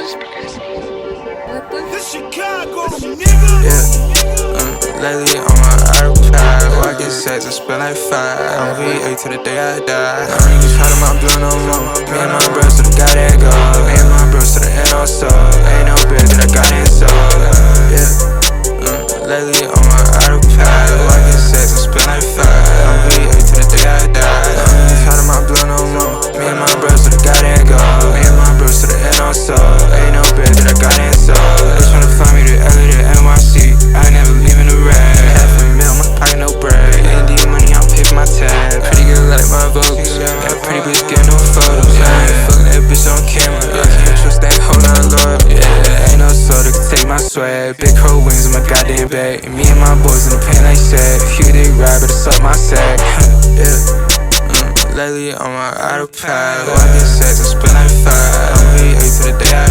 Lately on my autopilot, walking sets and spend like 5. I'm V8 to the day I die. I don't even try to my blood no more. Me and my bros to the goddamn goal. Me and my bros to the end on soul. Ain't no bitch that I got in soul. Lately on my autopilot, walking sets and spend like 5. I'm V8 to the day I die. I don't even try to my blood no more. Me and my bros to the goddamn goal. Me and my bros to the end on soul. Ain't no bitch that I got in soul. They tryna find me the LA to NYC. I never leave in the rag. $500,000, my pocket no bread. ND money, I'm picking my tab. Pretty girl like my vocals. That pretty bitch getting no photos. I ain't fucking that bitch on camera. I can't trust that whole lot of love. Yeah, ain't no soda can take my swag. Big crow wings in my goddamn bag. And me and my boys in the paint like sad. Few they ride, better suck my sack. Lately on my autopilot, walking sets and spend like 5. I'm V8 to the day I